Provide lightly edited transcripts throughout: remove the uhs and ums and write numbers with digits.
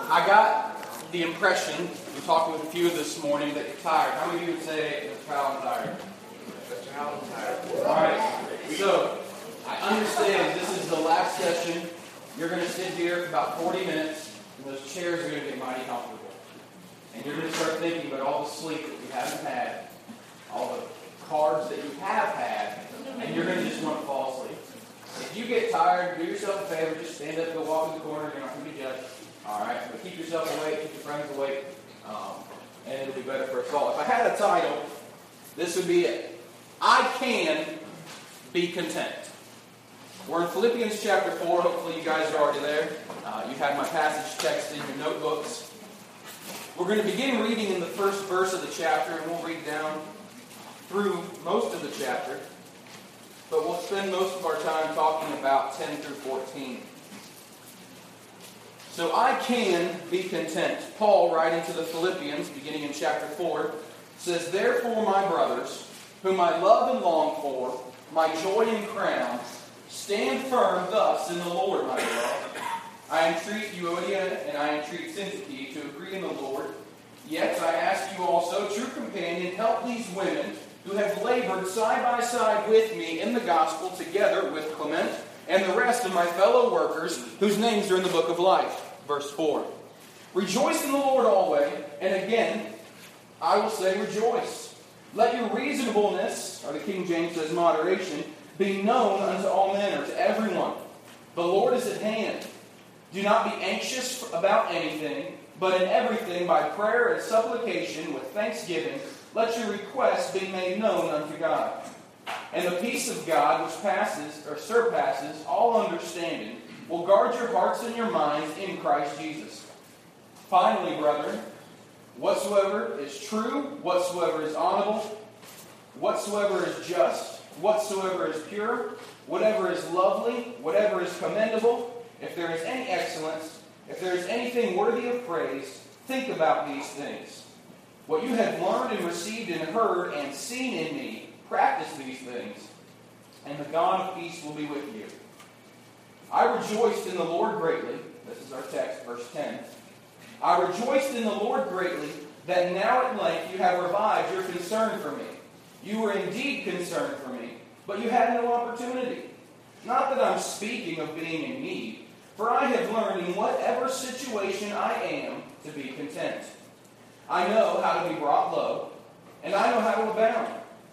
I got the impression, from talking with a few this morning, that you're tired. How many of you would say, Mr. Powell, I'm tired? Mr. Powell, I'm tired. Alright, so I understand this is the last session. You're going to sit here for about 40 minutes, and those chairs are going to get mighty comfortable. And you're going to start thinking about all the sleep that you haven't had, all the cards that you have had, and you're going to just want to fall asleep. If you get tired, do yourself a favor, just stand up, go walk in the corner, you're not going to be judged. Alright, but keep yourself awake, keep your friends awake, and it'll be better for us all. If I had a title, this would be it. I can be content. We're in Philippians chapter 4. Hopefully you guys are already there. You have my passage text in your notebooks. We're going to begin reading in the first verse of the chapter, and we'll read down through most of the chapter. But we'll spend most of our time talking about 10 through 14. So I can be content. Paul, writing to the Philippians, beginning in chapter 4, says, "Therefore, my brothers, whom I love and long for, my joy and crown, stand firm thus in the Lord, my beloved. I entreat Euodia and I entreat Syntyche to agree in the Lord. Yet I ask you also, true companion, help these women who have labored side by side with me in the gospel, together with Clement and the rest of my fellow workers, whose names are in the book of life." Verse 4. "Rejoice in the Lord always, and again, I will say rejoice. Let your reasonableness," or the King James says moderation, "be known unto all men," or to everyone. "The Lord is at hand. Do not be anxious about anything, but in everything by prayer and supplication with thanksgiving, let your requests be made known unto God. And the peace of God, which passes or surpasses all understanding, will guard your hearts and your minds in Christ Jesus. Finally, brethren, whatsoever is true, whatsoever is honorable, whatsoever is just, whatsoever is pure, whatever is lovely, whatever is commendable, if there is any excellence, if there is anything worthy of praise, think about these things. What you have learned and received and heard and seen in me, practice these things, and the God of peace will be with you. I rejoiced in the Lord greatly," this is our text, verse 10, "I rejoiced in the Lord greatly that now at length you have revived your concern for me. You were indeed concerned for me, but you had no opportunity. Not that I'm speaking of being in need, for I have learned in whatever situation I am to be content. I know how to be brought low, and I know how to abound.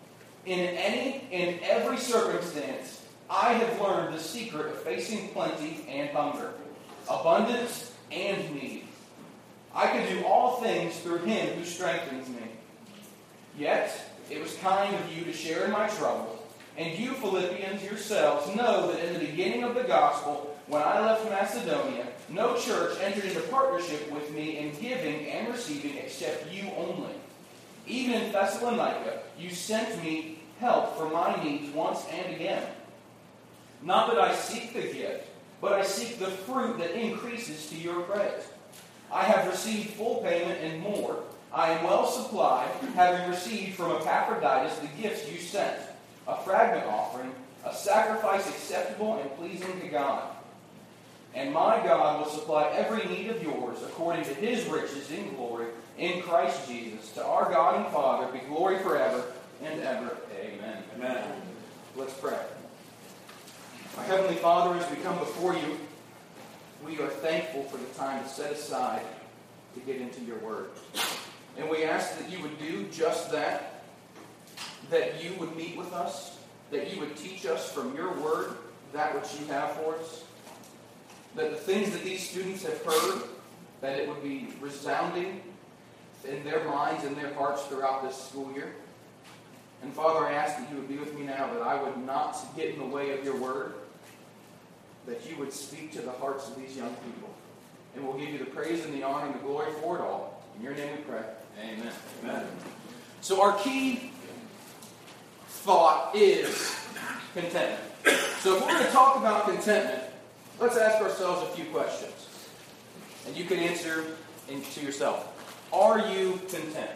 In every circumstance, I have learned the secret of facing plenty and hunger, abundance and need. I can do all things through Him who strengthens me. Yet, it was kind of you to share in my trouble, and you, Philippians, yourselves know that in the beginning of the gospel, when I left Macedonia, no church entered into partnership with me in giving and receiving except you only. Even in Thessalonica, you sent me help for my needs once and again. Not that I seek the gift, but I seek the fruit that increases to your credit. I have received full payment and more. I am well supplied, having received from Epaphroditus the gifts you sent, a fragrant offering, a sacrifice acceptable and pleasing to God. And my God will supply every need of yours according to His riches in glory in Christ Jesus. To our God and Father be glory forever and ever. Amen." Amen. Let's pray. Our Heavenly Father, as we come before you, we are thankful for the time to set aside to get into your Word. And we ask that you would do just that you would meet with us, that you would teach us from your Word that which you have for us, that the things that these students have heard, that it would be resounding in their minds and their hearts throughout this school year. And Father, I ask that you would be with me now, that I would not get in the way of your Word, that you would speak to the hearts of these young people. And we'll give you the praise and the honor and the glory for it all. In your name we pray. Amen. Amen. So our key thought is contentment. So if we're going to talk about contentment, let's ask ourselves a few questions. And you can answer to yourself. Are you content?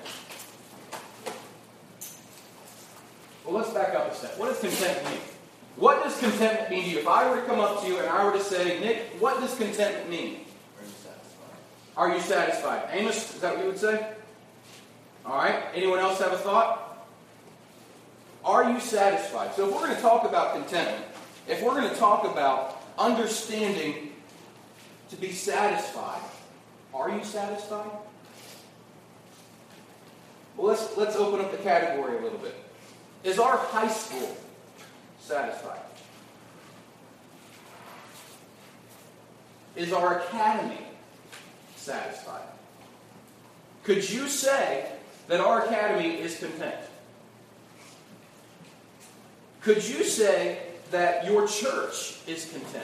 Well, let's back up a step. What does contentment mean? What does contentment mean to you? If I were to come up to you and I were to say, Nick, what does contentment mean? Are you satisfied? Are you satisfied? Amos, is that what you would say? All right. Anyone else have a thought? Are you satisfied? So if we're going to talk about contentment, if we're going to talk about understanding to be satisfied, are you satisfied? Well, let's open up the category a little bit. Is our high school satisfied? Is our academy satisfied? Could you say that our academy is content? Could you say that your church is content?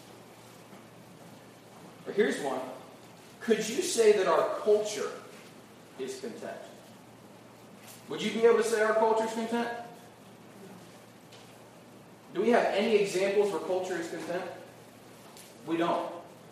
Or here's one. Could you say that our culture is content? Would you be able to say our culture is content? Do we have any examples where culture is content? We don't.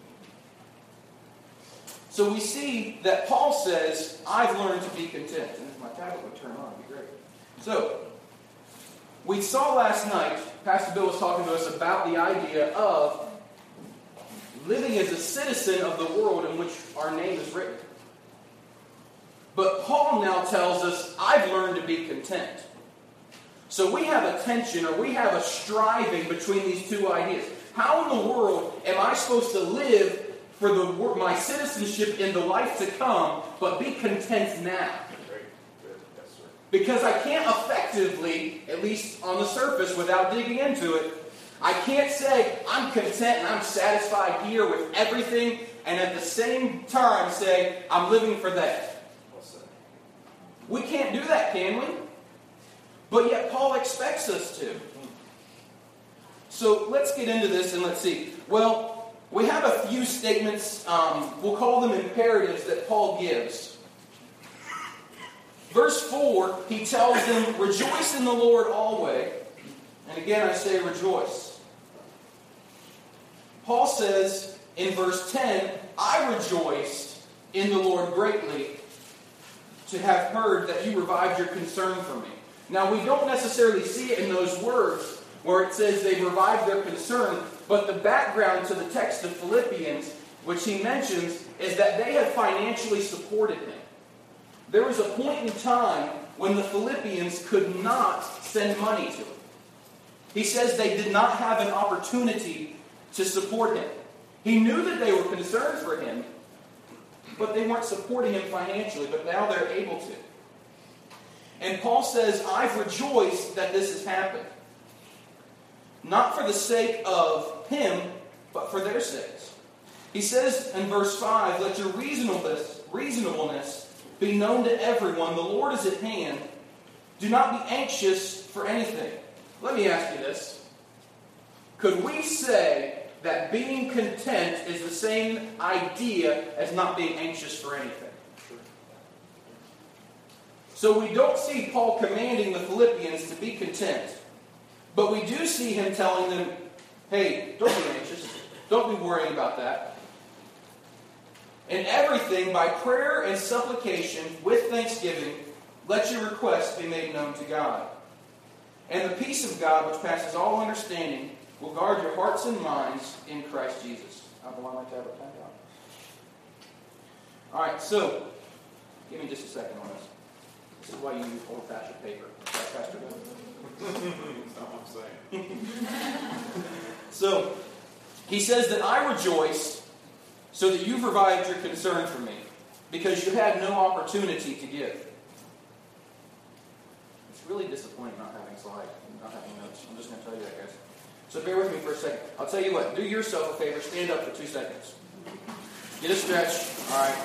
So we see that Paul says, I've learned to be content. And if my tablet would turn on, it'd be great. So, we saw last night, Pastor Bill was talking to us about the idea of living as a citizen of the world in which our name is written. But Paul now tells us, I've learned to be content. So we have a tension, or we have a striving between these two ideas. How in the world am I supposed to live for my citizenship in the life to come, but be content now? Because I can't effectively, at least on the surface, without digging into it, I can't say I'm content and I'm satisfied here with everything, and at the same time say I'm living for that. We can't do that, can we? But yet Paul expects us to. So let's get into this and let's see. Well, we have a few statements, we'll call them imperatives, that Paul gives. Verse 4, he tells them, rejoice in the Lord always. And again I say rejoice. Paul says in verse 10, I rejoiced in the Lord greatly to have heard that you revived your concern for me. Now we don't necessarily see it in those words where it says they revived their concern, but the background to the text of Philippians, which he mentions, is that they had financially supported him. There was a point in time when the Philippians could not send money to him. He says they did not have an opportunity to support him. He knew that they were concerned for him, but they weren't supporting him financially, but now they're able to. And Paul says, I've rejoiced that this has happened. Not for the sake of him, but for their sakes. He says in verse 5, let your reasonableness be known to everyone. The Lord is at hand. Do not be anxious for anything. Let me ask you this. Could we say that being content is the same idea as not being anxious for anything? So we don't see Paul commanding the Philippians to be content. But we do see him telling them, hey, don't be anxious. Don't be worrying about that. In everything, by prayer and supplication, with thanksgiving, let your requests be made known to God. And the peace of God, which passes all understanding, will guard your hearts and minds in Christ Jesus. I don't want my tablet turned on. All right, so, give me just a second on this. This is why you use old-fashioned paper. Right, Pastor Bill? That's not what I'm saying. So, he says that I rejoice so that you've revived your concern for me, because you had no opportunity to give. It's really disappointing not having slides, not having notes. I'm just going to tell you that, guys. So bear with me for a second. I'll tell you what. Do yourself a favor. Stand up for 2 seconds. Get a stretch. All right.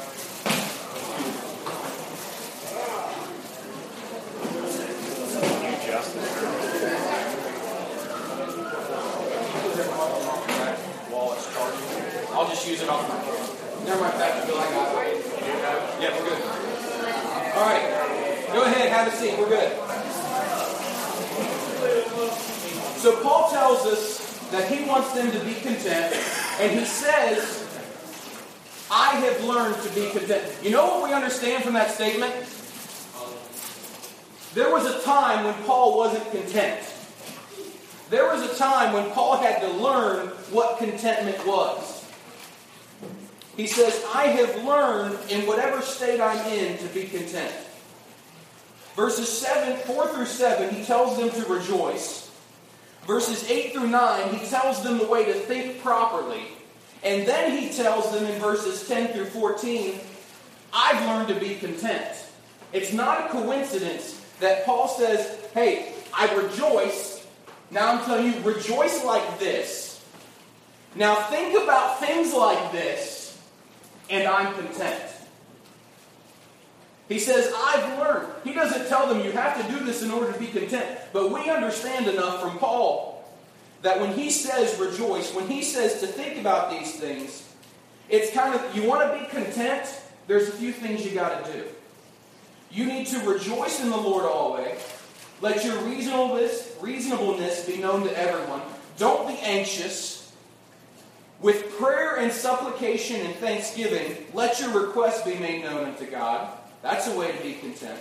I'll just use it off my phone. Never mind, Pastor Bill, I got it. Yeah, we're good. All right. Go ahead, have a seat. We're good. So Paul tells us that he wants them to be content, and he says, I have learned to be content. You know what we understand from that statement? There was a time when Paul wasn't content. There was a time when Paul had to learn what contentment was. He says, I have learned in whatever state I'm in to be content. Verses 4 through 7, he tells them to rejoice. Verses 8 through 9, he tells them the way to think properly. And then he tells them in verses 10 through 14, I've learned to be content. It's not a coincidence that Paul says, hey, I rejoice. Now I'm telling you, rejoice like this. Now think about things like this, and I'm content. He says, I've learned. He doesn't tell them you have to do this in order to be content. But we understand enough from Paul that when he says rejoice, when he says to think about these things, it's kind of, you want to be content, there's a few things you got to do. You need to rejoice in the Lord always. Let your reasonableness be known to everyone. Don't be anxious. With prayer and supplication and thanksgiving, let your requests be made known unto God. That's a way to be content.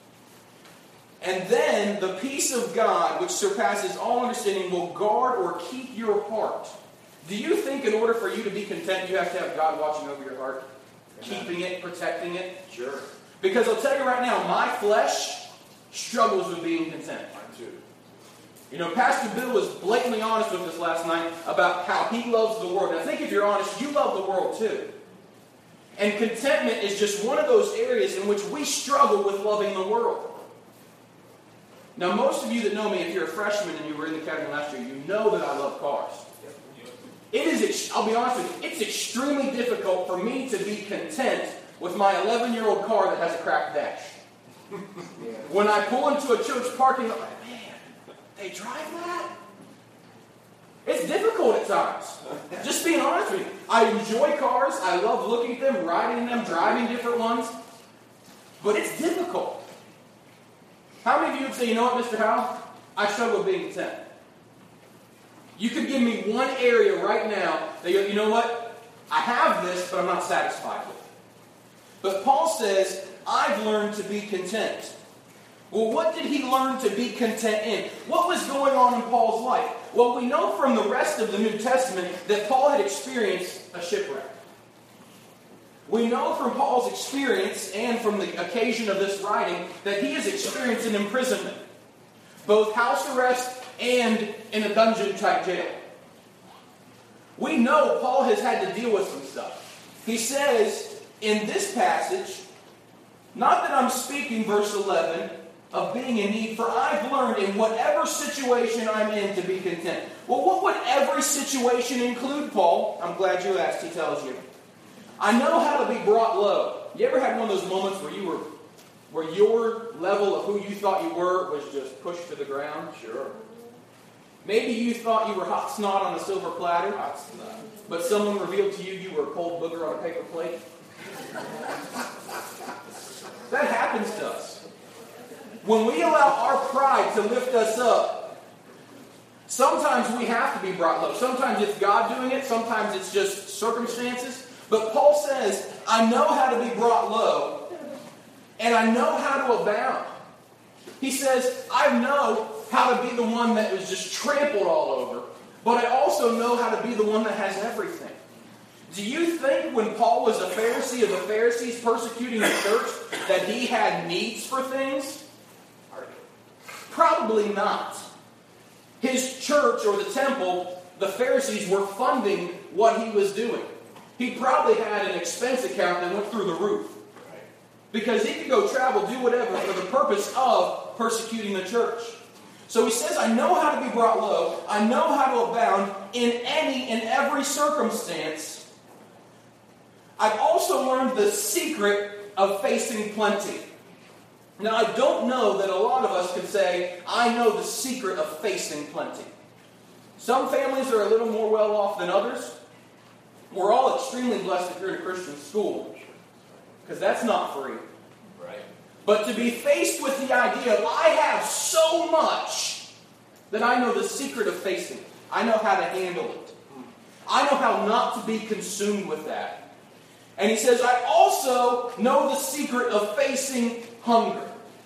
And then the peace of God, which surpasses all understanding, will guard or keep your heart. Do you think in order for you to be content, you have to have God watching over your heart? Keeping it, protecting it? Sure. Because I'll tell you right now, my flesh struggles with being content. Mine too. You know, Pastor Bill was blatantly honest with us last night about how he loves the world. And I think if you're honest, you love the world too. And contentment is just one of those areas in which we struggle with loving the world. Now, most of you that know me, if you're a freshman and you were in the academy last year, you know that I love cars. It is, I'll be honest with you, it's extremely difficult for me to be content with my 11-year-old car that has a cracked dash. When I pull into a church parking lot, I'm like, man, they drive that? It's difficult at times. Just being honest with you. I enjoy cars. I love looking at them, riding them, driving different ones. But it's difficult. How many of you would say, you know what, Mr. Howell? I struggle with being content. You could give me one area right now that you know what? I have this, but I'm not satisfied with it. But Paul says, I've learned to be content. Well, what did he learn to be content in? What was going on in Paul's life? Well, we know from the rest of the New Testament that Paul had experienced a shipwreck. We know from Paul's experience and from the occasion of this writing that he has experienced an imprisonment. Both house arrest and in a dungeon-type jail. We know Paul has had to deal with some stuff. He says in this passage, not that I'm speaking, verse 11, of being in need, for I've learned in whatever situation I'm in to be content. Well, what would every situation include, Paul? I'm glad you asked, he tells you. I know how to be brought low. You ever had one of those moments where your level of who you thought you were was just pushed to the ground? Sure. Maybe you thought you were hot snot on a silver platter, Hot snot. but someone revealed to you you were a cold booger on a paper plate. That happens to us. When we allow our pride to lift us up, sometimes we have to be brought low. Sometimes it's God doing it. Sometimes it's just circumstances. But Paul says, I know how to be brought low, and I know how to abound. He says, I know how to be the one that was just trampled all over, but I also know how to be the one that has everything. Do you think when Paul was a Pharisee of the Pharisees persecuting the church that he had needs for things? Probably not. His church or the temple, the Pharisees were funding what he was doing. He probably had an expense account that went through the roof. Because he could go travel, do whatever for the purpose of persecuting the church. So he says, I know how to be brought low. I know how to abound in any and every circumstance. I've also learned the secret of facing plenty. Now, I don't know that a lot of us could say, I know the secret of facing plenty. Some families are a little more well off than others. We're all extremely blessed if you're in a Christian school, because that's not free. Right. But to be faced with the idea of, I have so much that I know the secret of facing it. I know how to handle it. I know how not to be consumed with that. And he says, I also know the secret of facing hunger.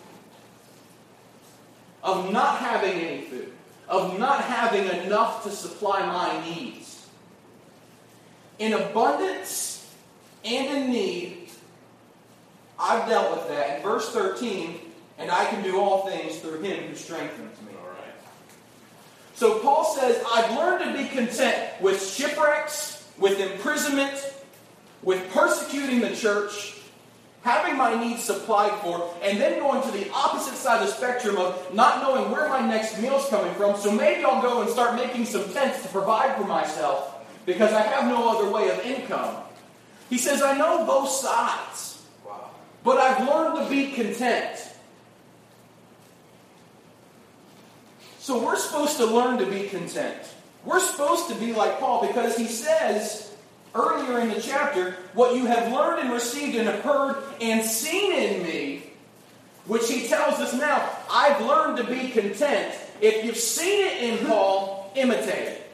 Of not having any food. Of not having enough to supply my needs. In abundance and in need, I've dealt with that. In verse 13, and I can do all things through him who strengthens me. All right. So Paul says, I've learned to be content with shipwrecks, with imprisonment, with persecuting the church, having my needs supplied for, and then going to the opposite side of the spectrum of not knowing where my next meal's coming from. So maybe I'll go and start making some tents to provide for myself because I have no other way of income. He says, I know both sides, but I've learned to be content. So we're supposed to learn to be content. We're supposed to be like Paul because he says earlier in the chapter, what you have learned and received and have heard and seen in me, which he tells us now, I've learned to be content. If you've seen it in Paul, imitate it.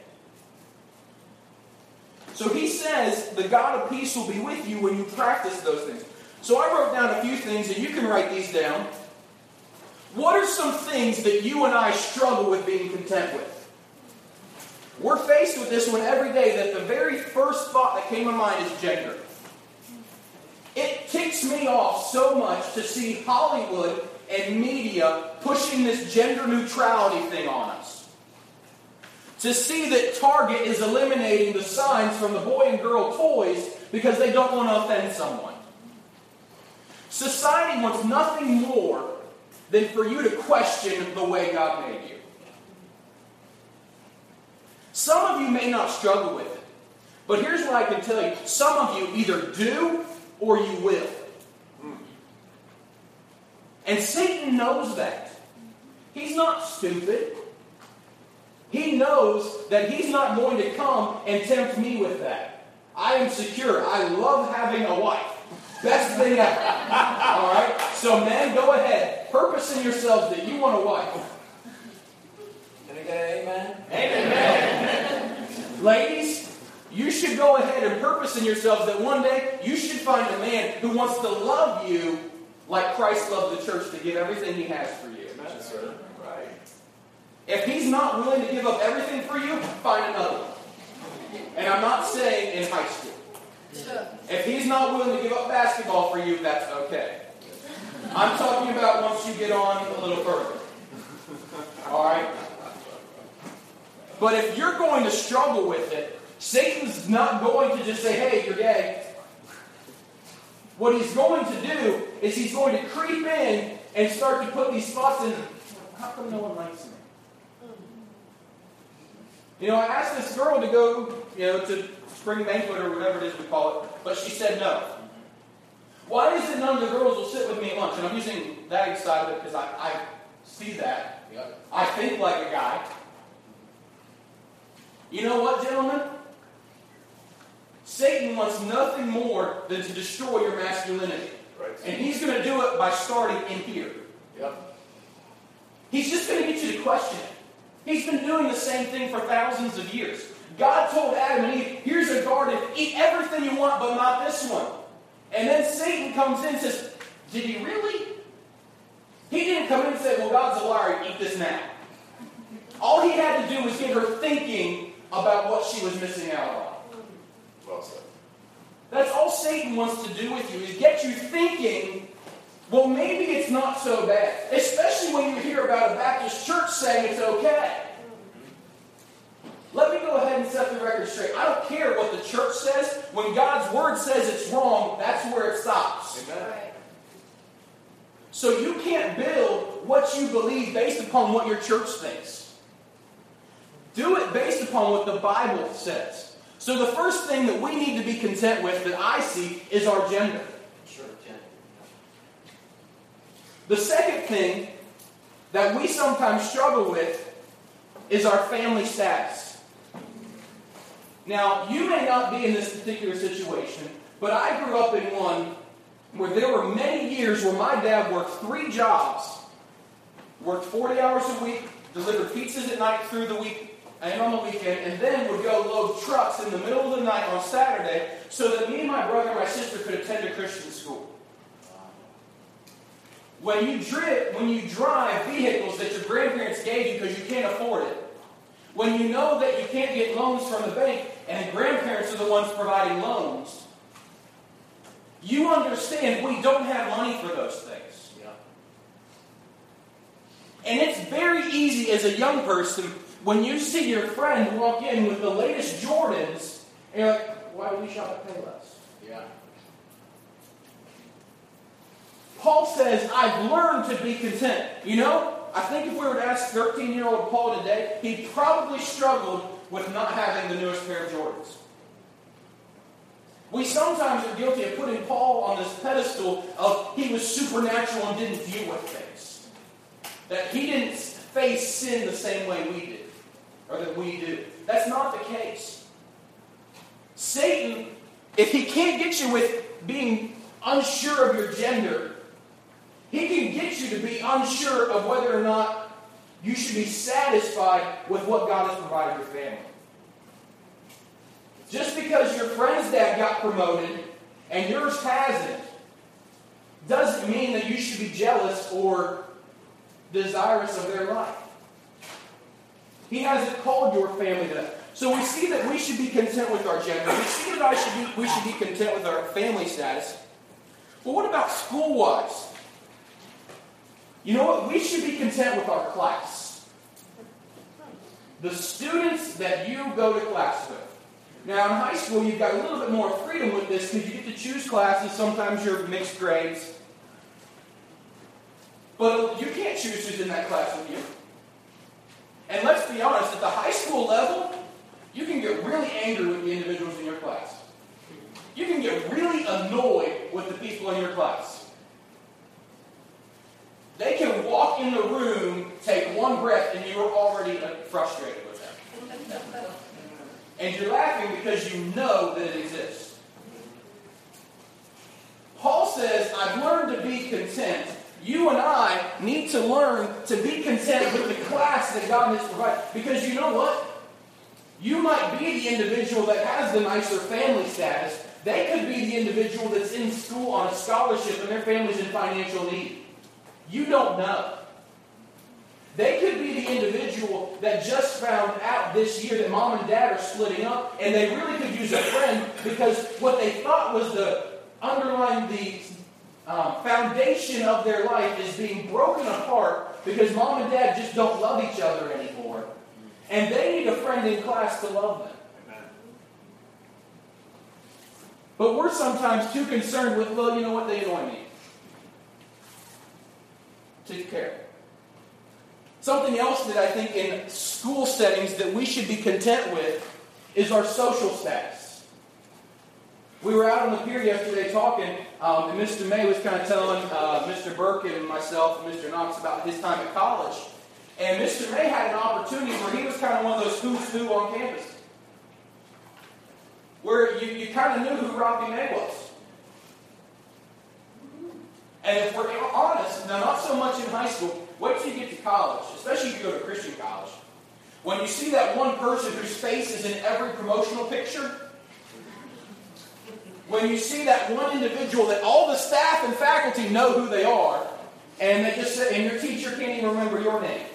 So he says, the God of peace will be with you when you practice those things. So I wrote down a few things, and you can write these down. What are some things that you and I struggle with being content with? We're faced with this one every day, that the very first thought that came to mind is gender. It ticks me off so much to see Hollywood and media pushing this gender neutrality thing on us. To see that Target is eliminating the signs from the boy and girl toys because they don't want to offend someone. Society wants nothing more than for you to question the way God made you. Some of you may not struggle with it, but here's what I can tell you. Some of you either do or you will. And Satan knows that. He's not stupid. He knows that he's not going to come and tempt me with that. I am secure. I love having a wife. Best thing ever. All right? So men, go ahead. Purpose in yourselves that you want a wife. Can I get an amen? Amen. Ladies, you should go ahead and purpose in yourselves that one day you should find a man who wants to love you like Christ loved the church, to give everything he has for you. Amen, sir. Right. If he's not willing to give up everything for you, find another one. And I'm not saying in high school. If he's not willing to give up basketball for you, that's okay. I'm talking about once you get on a little further. Alright? But if you're going to struggle with it, Satan's not going to just say, hey, you're gay. What he's going to do is he's going to creep in and start to put these thoughts in. How come no one likes me? You know, I asked this girl to go, to spring banquet or whatever it is we call it, but she said no. Why is it none of the girls will sit with me at lunch? And I'm using that side of it because I see that. I think like a guy. You know what, gentlemen? Satan wants nothing more than to destroy your masculinity. Right. And he's going to do it by starting in here. Yep. He's just going to get you to question it. He's been doing the same thing for thousands of years. God told Adam and Eve, here's a garden, eat everything you want, but not this one. And then Satan comes in and says, did he really? He didn't come in and say, well, God's a liar, eat this now. All he had to do was get her thinking about what she was missing out on. Well said. That's all Satan wants to do with you, is get you thinking, well, maybe it's not so bad. Especially when you hear about a Baptist church saying it's okay. Let me go ahead and set the record straight. I don't care what the church says. When God's word says it's wrong, that's where it stops. Amen. So you can't build what you believe based upon what your church thinks. Do it based upon what the Bible says. So the first thing that we need to be content with, that I see, is our gender. Sure, gender. The second thing that we sometimes struggle with is our family status. Now, you may not be in this particular situation, but I grew up in one where there were many years where my dad worked 3 jobs, worked 40 hours a week, delivered pizzas at night through the week and on the weekend, and then would go load trucks in the middle of the night on Saturday so that me and my brother and my sister could attend a Christian school. When you drive vehicles that your grandparents gave you because you can't afford it, when you know that you can't get loans from the bank and the grandparents are the ones providing loans, You understand we don't have money for those things. Yeah. And it's very easy as a young person when you see your friend walk in with the latest Jordans, and you're like, why would we shop at Payless? Yeah. Paul says, I've learned to be content. You know, I think if we were to ask 13-year-old Paul today, he probably struggled with not having the newest pair of Jordans. We sometimes are guilty of putting Paul on this pedestal of he was supernatural and didn't deal with things. That he didn't face sin the same way we did, or that we do. That's not the case. Satan, if he can't get you with being unsure of your gender, he can get you to be unsure of whether or not you should be satisfied with what God has provided your family. Just because your friend's dad got promoted and yours hasn't, doesn't mean that you should be jealous or desirous of their life. He hasn't called your family to that. So we see that we should be content with our gender. We see that we should be content with our family status. But what about school-wise? You know what? We should be content with our class. The students that you go to class with. Now, in high school, you've got a little bit more freedom with this because you get to choose classes. Sometimes you're mixed grades. But you can't choose who's in that class with you. And let's be honest, at the high school level, you can get really angry with the individuals in your class. You can get really annoyed with the people in your class. They can walk in the room, take one breath, and you're already frustrated with them. And you're laughing because you know that it exists. Paul says, I've learned to be content. You and I need to learn to be content with the class that God has provided. Because you know what? You might be the individual that has the nicer family status. They could be the individual that's in school on a scholarship and their family's in financial need. You don't know. They could be the individual that just found out this year that mom and dad are splitting up, and they really could use a friend because what they thought was the foundation of their life is being broken apart because mom and dad just don't love each other anymore. And they need a friend in class to love them. Amen. But we're sometimes too concerned with, well, you know what, they annoy me. Take care. Something else that I think in school settings that we should be content with is our social status. We were out on the pier yesterday talking, and Mr. May was kind of telling Mr. Burke and myself and Mr. Knox about his time at college. And Mr. May had an opportunity where he was kind of one of those who's who on campus. Where you kind of knew who Robbie May was. And if we're honest, now not so much in high school, wait till you get to college, especially if you go to Christian college. When you see that one person whose face is in every promotional picture, when you see that one individual that all the staff and faculty know who they are, and they just say, and your teacher can't even remember your name.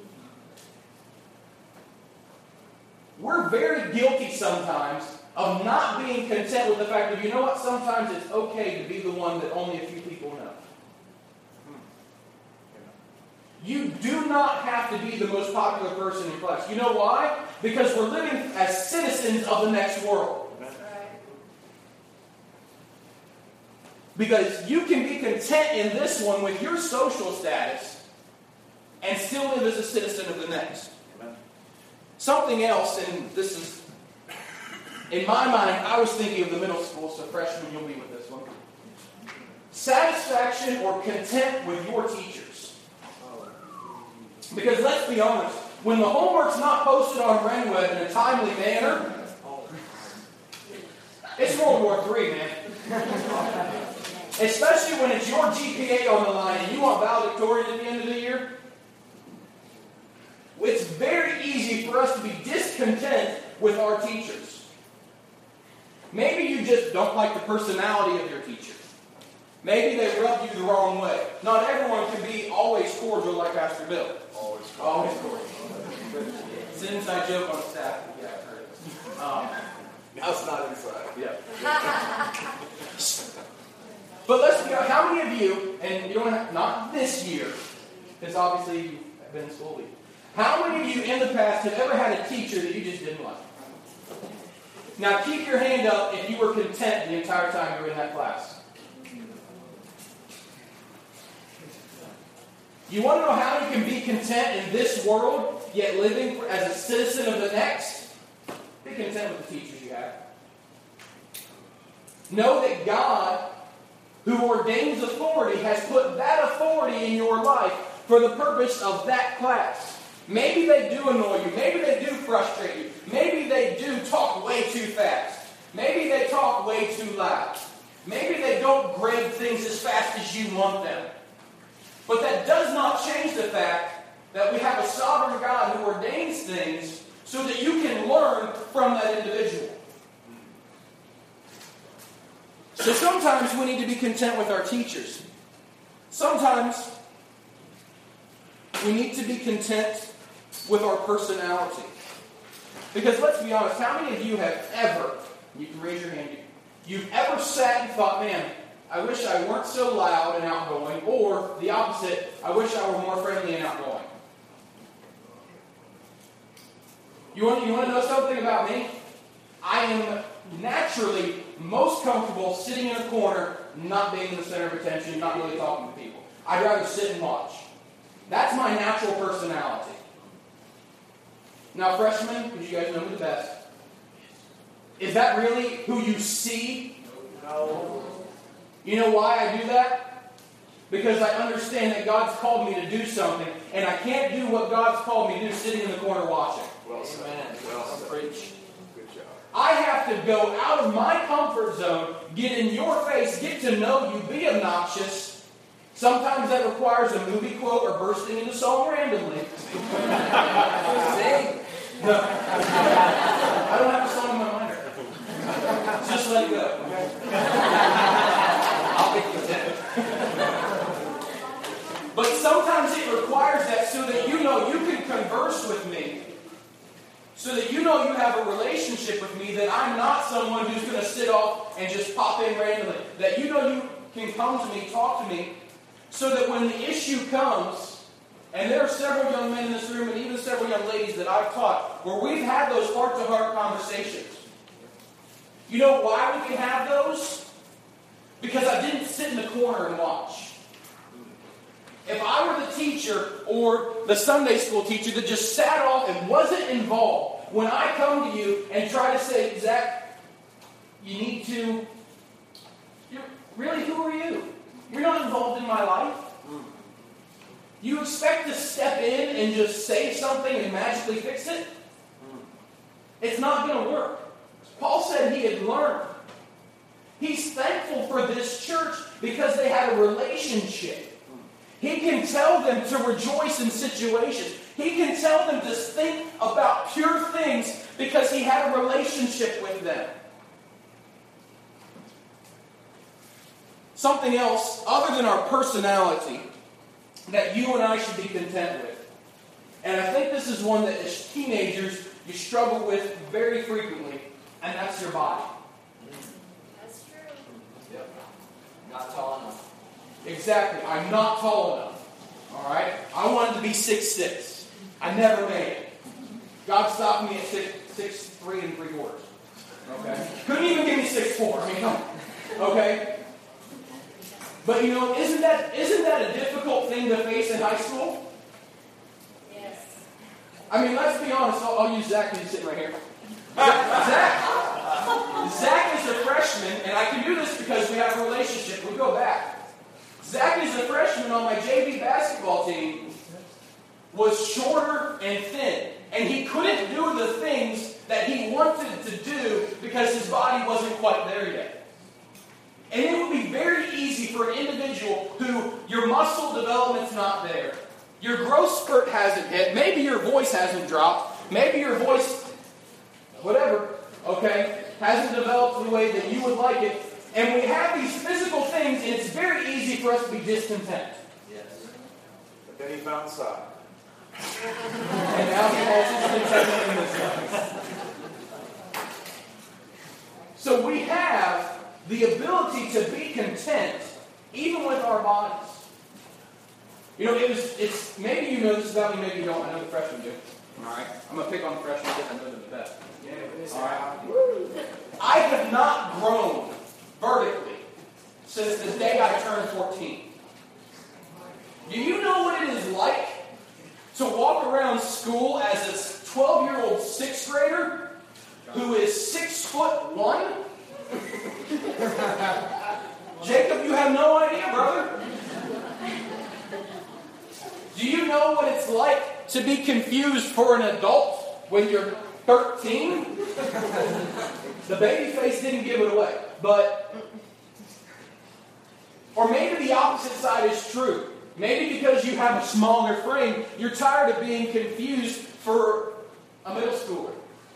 We're very guilty sometimes of not being content with the fact that, you know what, sometimes it's okay to be the one that only a few people know. You do not have to be the most popular person in class. You know why? Because we're living as citizens of the next world. Because you can be content in this one with your social status and still live as a citizen of the next. Something else, and this is, in my mind, I was thinking of the middle school, so freshmen, you'll be with this one. Satisfaction or content with your teachers. Because let's be honest, when the homework's not posted on RenWeb in a timely manner, it's World War III, man. Especially when it's your GPA on the line and you want valedictorian at the end of the year. It's very easy for us to be discontent with our teachers. Maybe you just don't like the personality of your teacher. Maybe they rub you the wrong way. Not everyone can be always cordial like Pastor Bill. Always cordial. It's an inside joke on staff. Yeah, I've heard it. That's not inside. Yeah. But let's be honest, how many of you, and you don't have, not this year, because obviously you've been in school week. How many of you in the past have ever had a teacher that you just didn't like? Now keep your hand up if you were content the entire time you were in that class. You want to know how you can be content in this world, yet living as a citizen of the next? Be content with the teachers you have. Know that God, who ordains authority, has put that authority in your life for the purpose of that class. Maybe they do annoy you. Maybe they do frustrate you. Maybe they do talk way too fast. Maybe they talk way too loud. Maybe they don't grade things as fast as you want them. But that does not change the fact that we have a sovereign God who ordains things so that you can learn from that individual. So sometimes we need to be content with our teachers. Sometimes we need to be content with our personality. Because let's be honest, how many of you have ever, you can raise your hand, you've ever sat and thought, man, I wish I weren't so loud and outgoing, or the opposite, I wish I were more friendly and outgoing. You want to know something about me? I am naturally most comfortable sitting in a corner, not being in the center of attention, not really talking to people. I'd rather sit and watch. That's my natural personality. Now, freshmen, because you guys know me the best, is that really who you see? No. You know why I do that? Because I understand that God's called me to do something, and I can't do what God's called me to do sitting in the corner watching. Well said. Amen. Well said. Preach. Good job. I have to go out of my comfort zone, get in your face, get to know you, be obnoxious. Sometimes that requires a movie quote or bursting into song randomly. Sing. I don't have a song in my mind right now. Just let it go, okay? I'll be content. But sometimes it requires that so that you know you can converse with me. So that you know you have a relationship with me, that I'm not someone who's going to sit off and just pop in randomly. That you know you can come to me, talk to me, so that when the issue comes, and there are several young men in this room and even several young ladies that I've taught where we've had those heart-to-heart conversations. You know why we can have those? Because I didn't sit in the corner and watch. If I were the teacher or the Sunday school teacher that just sat off and wasn't involved, when I come to you and try to say, Zach, you need to... Really, who are you? You're not involved in my life. You expect to step in and just say something and magically fix it? It's not going to work. Paul said he had learned. He's thankful for this church because they had a relationship. He can tell them to rejoice in situations. He can tell them to think about pure things because he had a relationship with them. Something else, other than our personality, that you and I should be content with. And I think this is one that as teenagers you struggle with very frequently, and that's your body. That's true. Yep. Not tall enough. Exactly. I'm not tall enough. Alright? I wanted to be 6'6". I never made it. God stopped me at 6'3" and 3/4. Okay? Couldn't even give me 6'4". I mean, come on. Okay? But you know, isn't that a difficult thing to face in high school? Yes. I mean, let's be honest. I'll use Zach because he's sitting right here. Zach is a freshman, and I can do this because we have a relationship. We go back. Zach is a freshman on my JV basketball team, was shorter and thin. And he couldn't do the things that he wanted to do because his body wasn't quite there yet. And it would be very easy for an individual who your muscle development's not there. Your growth spurt hasn't hit. Maybe your voice hasn't dropped. Maybe your voice, whatever, okay, hasn't developed the way that you would like it. And we have these physical things, and it's very easy for us to be discontent. Yes. But then he found side. And now he also discontent in this life. So we have the ability to be content Even with our bodies. You know, it's maybe you know this about me, maybe you don't. I know the freshmen do. Alright? I'm going to pick on the freshmen because I know them the best. Alright? I have not grown vertically since the day I turned 14. Do you know what it is like to walk around school as a 12-year-old 6th grader who is 6'1"? Jacob, you have no idea, brother. Do you know what it's like to be confused for an adult when you're 13? The baby face didn't give it away. But, or maybe the opposite side is true. Maybe because you have a smaller frame, you're tired of being confused for a middle schooler.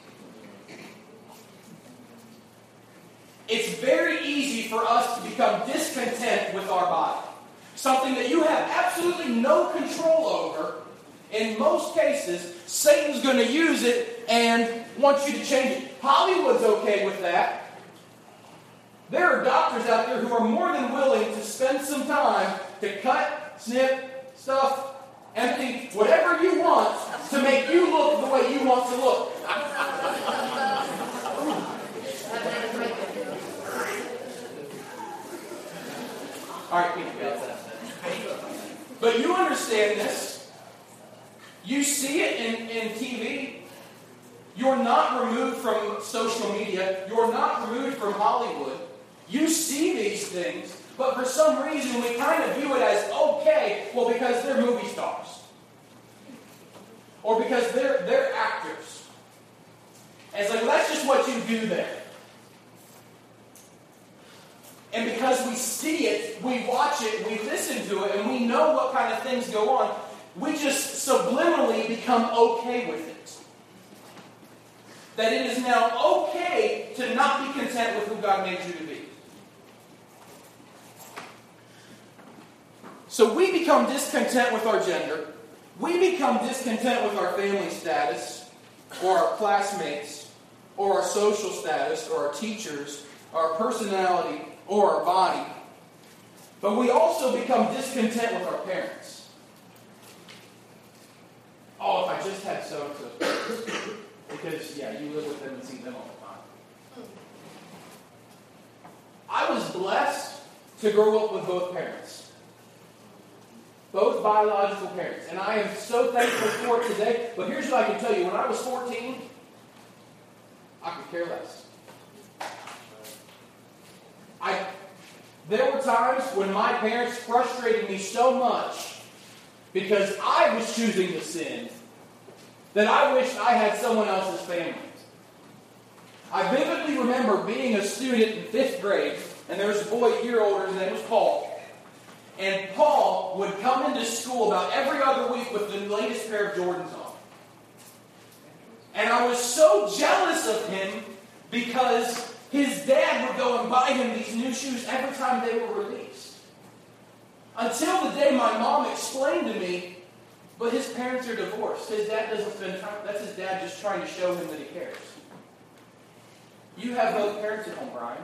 It's very easy for us to become discontent with our body. Something that you have absolutely no control over. In most cases, Satan's going to use it and want you to change it. Hollywood's okay with that. There are doctors out there who are more than willing to spend some time to cut, snip, stuff, empty, whatever you want to make you look the way you want to look. All right, but you understand this. You see it in TV. You're not removed from social media. You're not removed from Hollywood. You see these things, but for some reason we kind of view it as okay, well, because they're movie stars. Or because they're actors. And it's like, well, that's just what you do there. And because we see it, we watch it, we listen to it, and we know what kind of things go on, we just subliminally become okay with it. That it is now okay to not be content with who God made you to be. So we become discontent with our gender. We become discontent with our family status, or our classmates, or our social status, or our teachers, or our personality, or our body. But we also become discontent with our parents. Oh, if I just had so-and-so. Because, yeah, you live with them and see them all the time. I was blessed to grow up with both parents. Both biological parents. And I am so thankful for it today. But here's what I can tell you. When I was 14, I could care less. There were times when my parents frustrated me so much because I was choosing to sin that I wished I had someone else's family. I vividly remember being a student in 5th grade, and there was a boy a year older, his name was Paul. And Paul would come into school about every other week with the latest pair of Jordans on. And I was so jealous of him because his dad would go and buy him these new shoes every time they were released. Until the day my mom explained to me, but his parents are divorced. His dad doesn't spend time. That's his dad just trying to show him that he cares. You have both parents at home, Brian.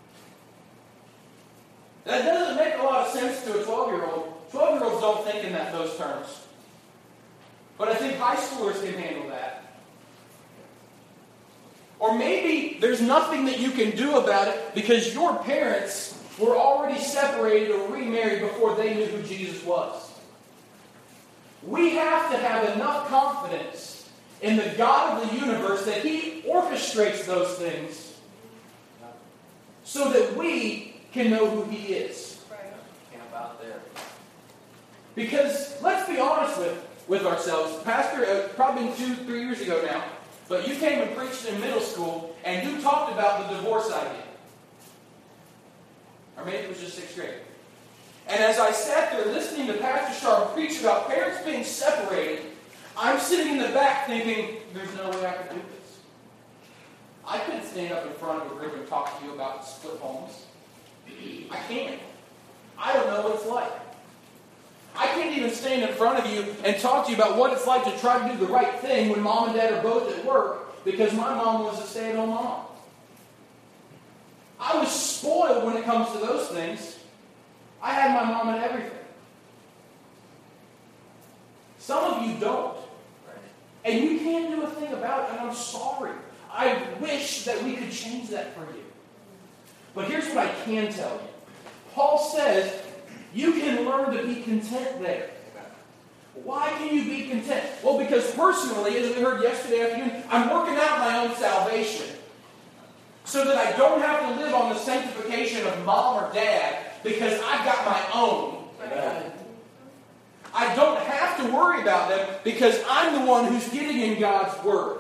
That doesn't make a lot of sense to a 12-year-old. 12-year-olds don't think in those terms. But I think high schoolers can handle that. Or maybe there's nothing that you can do about it because your parents were already separated or remarried before they knew who Jesus was. We have to have enough confidence in the God of the universe that He orchestrates those things so that we can know who He is. Camp out there. Because let's be honest with ourselves. Pastor, probably 2-3 years ago now, but you came and preached in middle school and you talked about the divorce idea. Or maybe it was just 6th grade. And as I sat there listening to Pastor Sharp preach about parents being separated, I'm sitting in the back thinking, there's no way I could do this. I couldn't stand up in front of a group and talk to you about split homes. I can't. I don't know what it's like. I can't even stand in front of you and talk to you about what it's like to try to do the right thing when mom and dad are both at work because my mom was a stay-at-home mom. I was spoiled when it comes to those things. I had my mom in everything. Some of you don't. And you can't do a thing about it, and I'm sorry. I wish that we could change that for you. But here's what I can tell you. Paul says you can learn to be content there. Why can you be content? Well, because personally, as we heard yesterday afternoon, I'm working out my own salvation. So that I don't have to live on the sanctification of mom or dad because I've got my own. Amen. I don't have to worry about them because I'm the one who's getting in God's Word.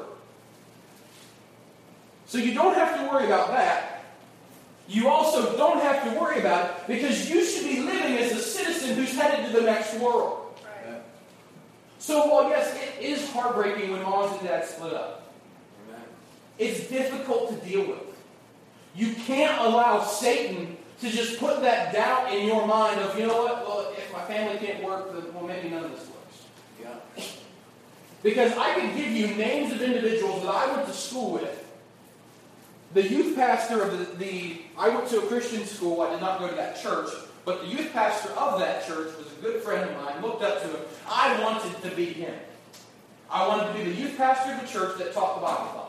So you don't have to worry about that. You also don't have to worry about it because you should be living as a citizen who's headed to the next world. Right. So while yes, it is heartbreaking when moms and dads split up. Amen. It's difficult to deal with. You can't allow Satan to just put that doubt in your mind of, you know what, well, if my family can't work, then, well, maybe none of this works. Yeah. Because I could give you names of individuals that I went to school with. The youth pastor of I went to a Christian school, I did not go to that church, but the youth pastor of that church was a good friend of mine, looked up to him. I wanted to be him. I wanted to be the youth pastor of the church that taught the Bible class.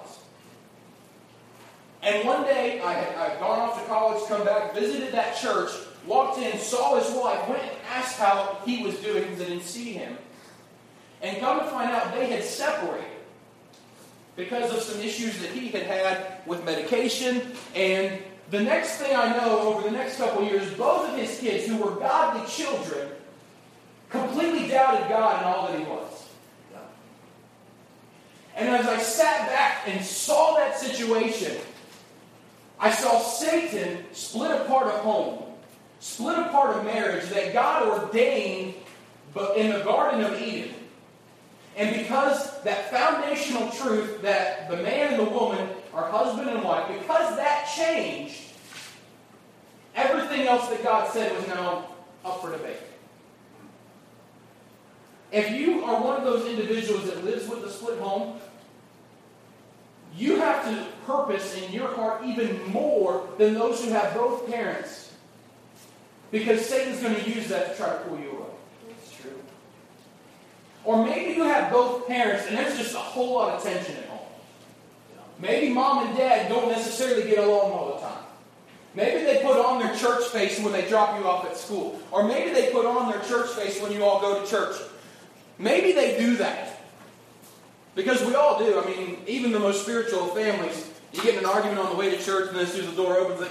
And one day, I'd gone off to college, come back, visited that church, walked in, saw his wife, went and asked how he was doing because I didn't see him. And come to find out, they had separated because of some issues that he had with medication. And the next thing I know, over the next couple of years, both of his kids, who were godly children, completely doubted God and all that he was. Yeah. And as I sat back and saw that situation, I saw Satan split apart a home, split apart a marriage that God ordained but in the Garden of Eden. And because that foundational truth that the man and the woman are husband and wife, because that changed, everything else that God said was now up for debate. If you are one of those individuals that lives with a split home, you have to purpose in your heart even more than those who have both parents. Because Satan's going to use that to try to pull you away. It's true. Or maybe you have both parents and there's just a whole lot of tension at home. Maybe mom and dad don't necessarily get along all the time. Maybe they put on their church face when they drop you off at school. Or maybe they put on their church face when you all go to church. Maybe they do that. Because we all do. I mean, even the most spiritual of families, you get in an argument on the way to church and then as soon as the door opens,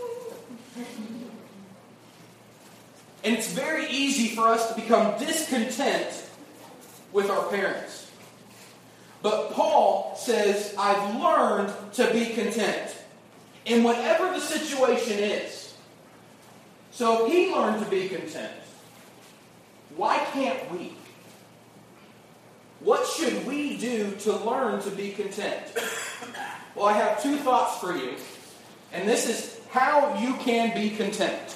and it's very easy for us to become discontent with our parents. But Paul says, I've learned to be content in whatever the situation is. So if he learned to be content, why can't we? What should we do to learn to be content? Well, I have two thoughts for you. And this is how you can be content.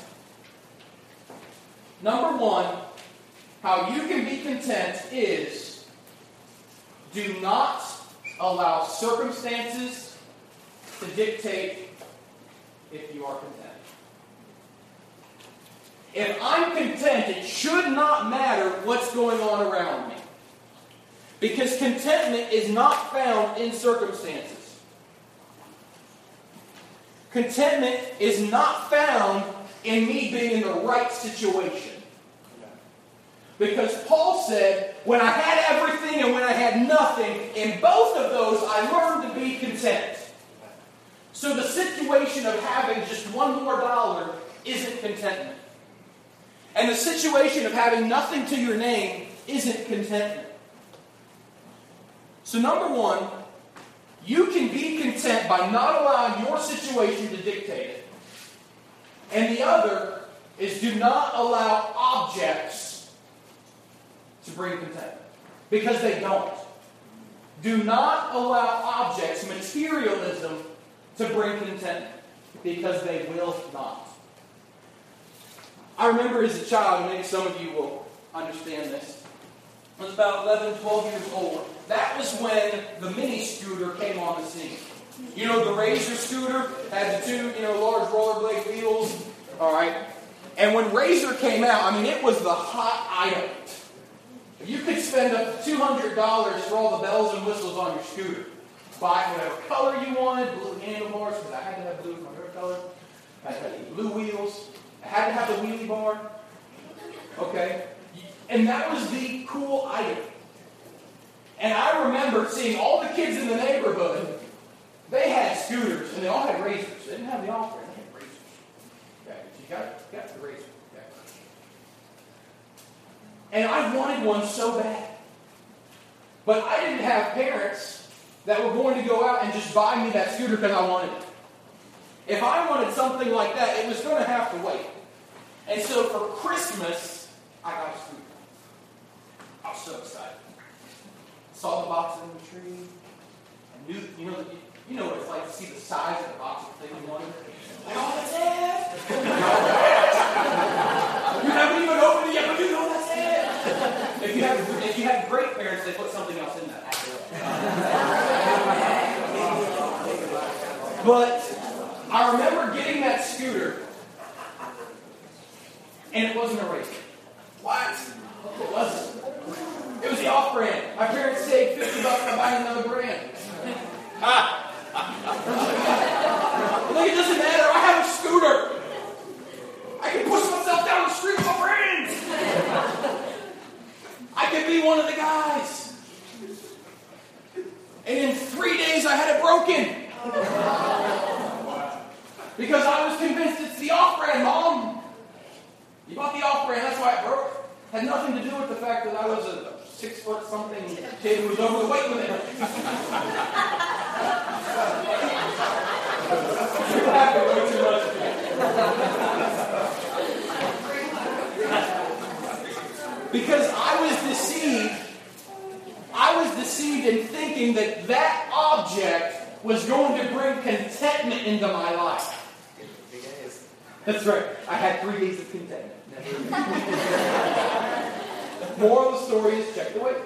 Number one, how you can be content is do not allow circumstances to dictate if you are content. If I'm content, it should not matter what's going on around me. Because contentment is not found in circumstances. Contentment is not found in me being in the right situation. Because Paul said, when I had everything and when I had nothing, in both of those I learned to be content. So the situation of having just one more dollar isn't contentment. And the situation of having nothing to your name isn't contentment. So number one, you can be content by not allowing your situation to dictate it. And the other is do not allow objects to bring contentment. Because they don't. Do not allow objects, materialism, to bring contentment. Because they will not. I remember as a child, and maybe some of you will understand this, I was about 11, 12 years old. That was when the mini scooter came on the scene. You know, the Razor scooter had the two, large rollerblade wheels. All right. And when Razor came out, I mean, it was the hot item. You could spend up to $200 for all the bells and whistles on your scooter. Buy whatever color you wanted, blue handlebars, because I had to have blue, my favorite color. I had to have blue wheels. I had to have the wheelie bar. Okay? And that was the cool item. And I remember seeing all the kids in the neighborhood, they had scooters, and they all had razors. They didn't have the off-ramp, they had razors. Okay? You got the razor. Okay? And I wanted one so bad. But I didn't have parents that were going to go out and just buy me that scooter because I wanted it. If I wanted something like that, it was going to have to wait. And so for Christmas, I got a scooter. I was so excited. Saw the box in the tree. I knew, you know what it's like to see the size of the box of the thing you wanted. Like, oh, that's it! You haven't even opened it yet, but you know that's it! If you had great parents, they put something else in that. But I remember getting that scooter, and it wasn't a razor. What? It wasn't. It was the off-brand. My parents saved $50 by buying another brand. Like, it doesn't matter. I have a scooter. I can push myself down the street with my friends. I can be one of the guys. And in 3 days, I had it broken. Because I was convinced it's the off-brand, Mom. You bought the off-brand, that's why it broke. Had nothing to do with the fact that I was a 6-foot-something kid who was over the weight limit. You're laughing way too much. Because I was deceived. I was deceived in thinking that that object was going to bring contentment into my life. That's right. I had 3 days of contentment. Moral of the story is check the weight.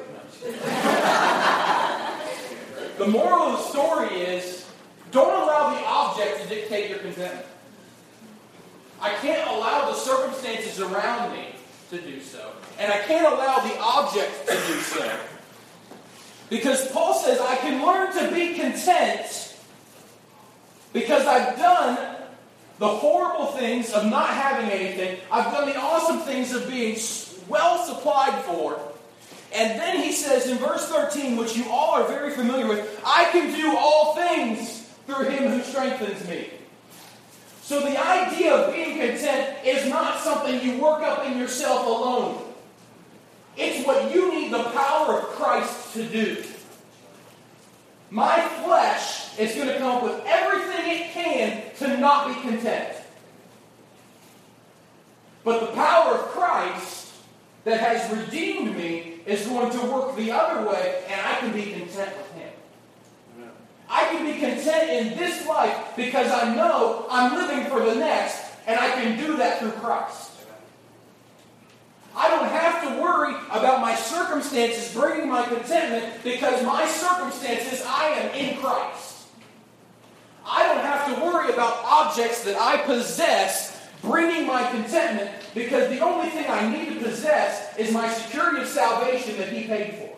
The moral of the story is don't allow the object to dictate your contentment. I can't allow the circumstances around me to do so. And I can't allow the object to do so. Because Paul says I can learn to be content because I've done the horrible things of not having anything. I've done the awesome things of being well supplied for. And then he says in verse 13, which you all are very familiar with, I can do all things through him who strengthens me. So the idea of being content is not something you work up in yourself alone. It's what you need the power of Christ to do. My flesh is going to come up with everything it can to not be content. But the power of Christ that has redeemed me is going to work the other way, and I can be content with Him. I can be content in this life because I know I'm living for the next, and I can do that through Christ. I don't have to worry about my circumstances bringing my contentment because my circumstances, I am in Christ. I don't have to worry about objects that I possess bringing my contentment because the only thing I need to possess is my security of salvation that He paid for.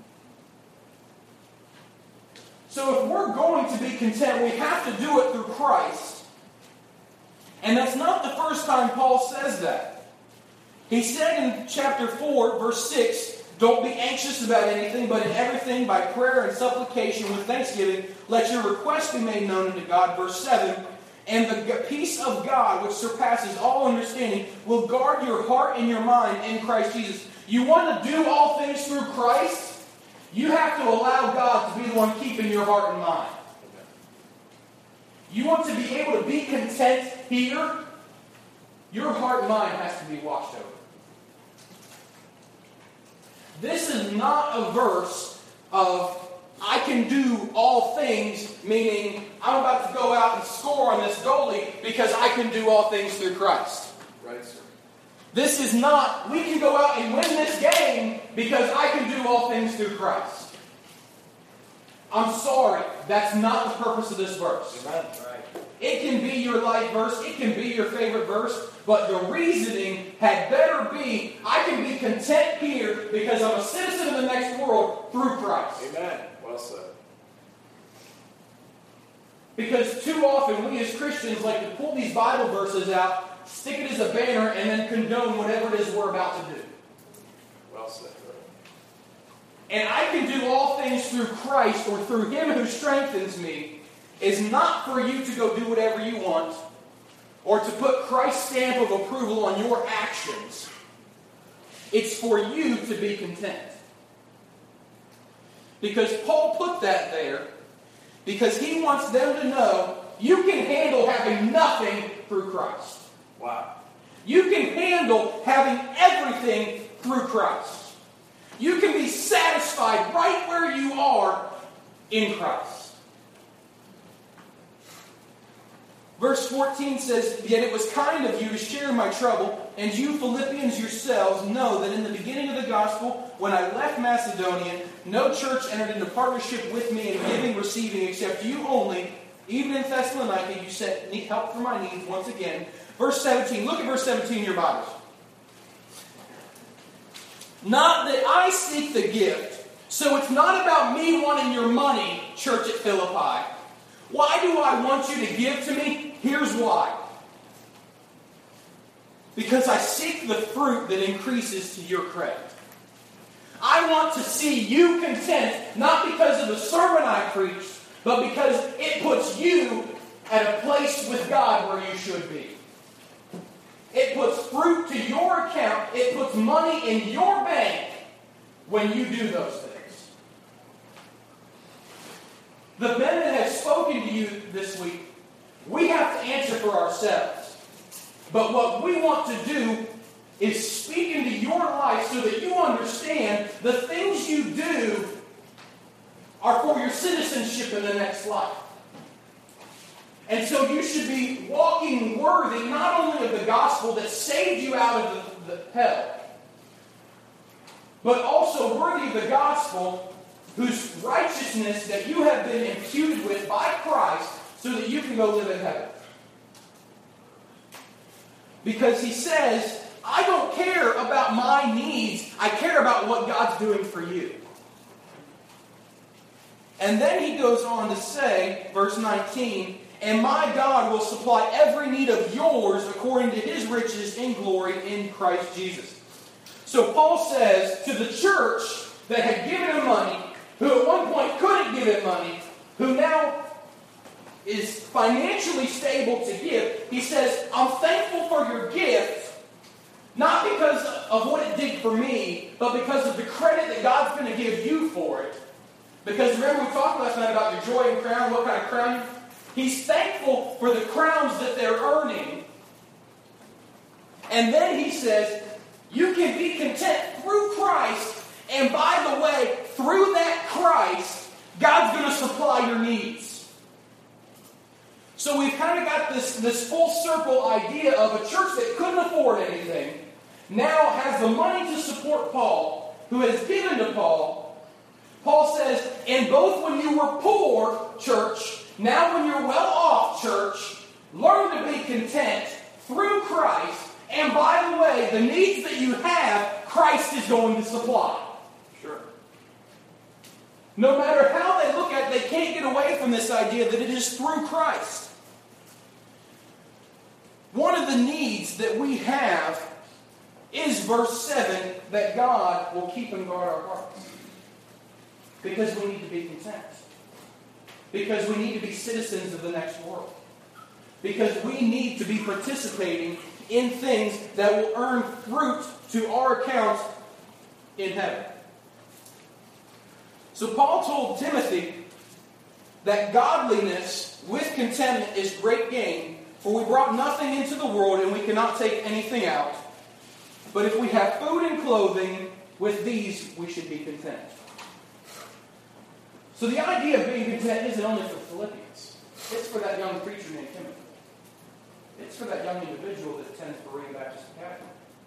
So if we're going to be content, we have to do it through Christ. And that's not the first time Paul says that. He said in chapter 4, verse 6, don't be anxious about anything, but in everything by prayer and supplication with thanksgiving, let your requests be made known unto God. Verse 7, and the peace of God, which surpasses all understanding, will guard your heart and your mind in Christ Jesus. You want to do all things through Christ? You have to allow God to be the one keeping your heart and mind. You want to be able to be content here? Your heart and mind has to be washed over. This is not a verse of I can do all things, meaning I'm about to go out and score on this goalie because I can do all things through Christ. Right, sir. This is not, we can go out and win this game because I can do all things through Christ. I'm sorry, that's not the purpose of this verse. Amen. Right. It can be your life verse, it can be your favorite verse. verse, but the reasoning had better be, I can be content here because I'm a citizen of the next world through Christ. Amen. Well said. Because too often we as Christians like to pull these Bible verses out, stick it as a banner, and then condone whatever it is we're about to do. Well said. And I can do all things through Christ or through Him who strengthens me is not for you to go do whatever you want or to put Christ's stamp of approval on your actions. It's for you to be content. Because Paul put that there because he wants them to know you can handle having nothing through Christ. Wow. You can handle having everything through Christ. You can be satisfied right where you are in Christ. Verse 14 says, "Yet it was kind of you to share my trouble, and you Philippians yourselves know that in the beginning of the gospel, when I left Macedonia, no church entered into partnership with me in giving, receiving, except you only. Even in Thessalonica, you sent help for my needs once again." Verse 17. Look at verse 17 in your Bibles. "Not that I seek the gift." So it's not about me wanting your money, church at Philippi. Why do I want you to give to me? Here's why. Because I seek the fruit that increases to your credit. I want to see you content, not because of the sermon I preached, but because it puts you at a place with God where you should be. It puts fruit to your account. It puts money in your bank when you do those things. The men that have spoken to you this week, we have to answer for ourselves. But what we want to do is speak into your life so that you understand the things you do are for your citizenship in the next life. And so you should be walking worthy not only of the gospel that saved you out of the hell, but also worthy of the gospel whose righteousness that you have been imputed with by Christ so that you can go live in heaven. Because he says, I don't care about my needs, I care about what God's doing for you. And then he goes on to say, verse 19, "And my God will supply every need of yours according to His riches in glory in Christ Jesus." So Paul says to the church that had given him money, who at one point couldn't give him money, who now is financially stable to give, he says, I'm thankful for your gift, not because of what it did for me, but because of the credit that God's going to give you for it. Because remember we talked last night about the joy and crown, what kind of crown? He's thankful for the crowns that they're earning. And then he says, you can be content through Christ. And by the way, through that Christ, God's going to supply your needs. So we've kind of got this full circle idea of a church that couldn't afford anything, now has the money to support Paul, who has given to Paul. Paul says, and both when you were poor, church, now when you're well off, church, learn to be content through Christ. And by the way, the needs that you have, Christ is going to supply. Sure. No matter how they look at it, they can't get away from this idea that it is through Christ. One of the needs that we have is verse 7, that God will keep and guard our hearts. Because we need to be content. Because we need to be citizens of the next world. Because we need to be participating in things that will earn fruit to our account in heaven. So Paul told Timothy that godliness with contentment is great gain, for we brought nothing into the world and we cannot take anything out. But if we have food and clothing, with these we should be content. So the idea of being content isn't only for Philippians. It's for that young preacher named Timothy. It's for that young individual that attends Berean Baptist Academy.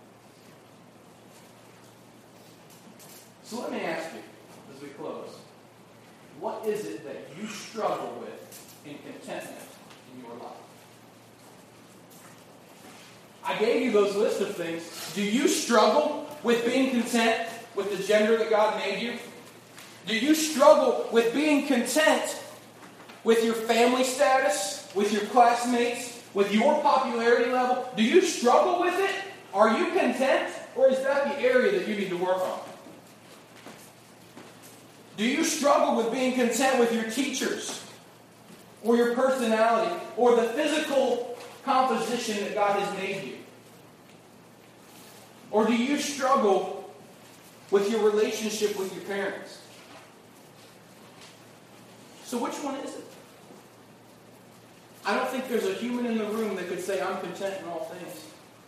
So let me ask you, as we close, what is it that you struggle with in contentment in your life? I gave you those list of things. Do you struggle with being content with the gender that God made you? Do you struggle with being content with your family status, with your classmates, with your popularity level? Do you struggle with it? Are you content? Or is that the area that you need to work on? Do you struggle with being content with your teachers, or your personality, or the physical composition that God has made you? Or do you struggle with your relationship with your parents? So which one is it? I don't think there's a human in the room that could say, I'm content in all things.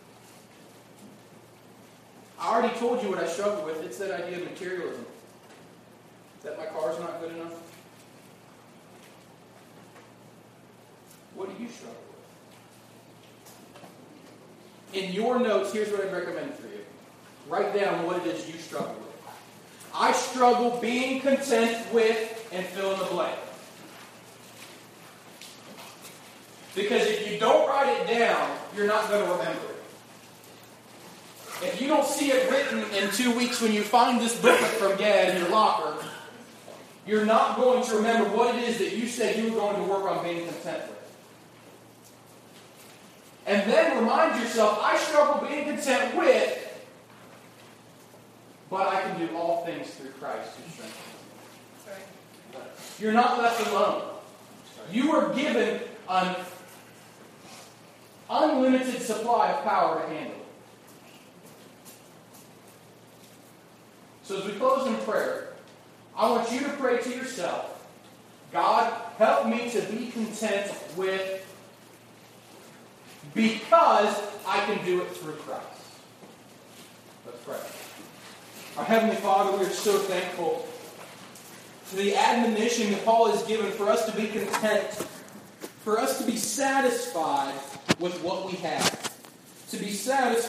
I already told you what I struggle with. It's that idea of materialism. That my car's not good enough. What do you struggle with? In your notes, here's what I'd recommend for you. Write down what it is you struggle with. I struggle being content with, and fill in the blank. Because if you don't write it down, you're not going to remember it. If you don't see it written in 2 weeks when you find this booklet from Gad in your locker, you're not going to remember what it is that you said you were going to work on being content with. And then remind yourself, I struggle being content with, but I can do all things through Christ who strengthens me. You're not left alone. You are given an unlimited supply of power to handle it. So as we close in prayer, I want you to pray to yourself, God, help me to be content with, because I can do it through Christ. Let's pray. Our Heavenly Father, we are so thankful for the admonition that Paul has given for us to be content, for us to be satisfied with what we have, to be satisfied